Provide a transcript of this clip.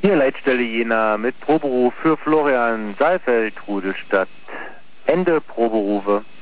Hier Leitstelle Jena mit Proberuf für Florian Saalfeld, Rudelstadt. Ende Proberufe.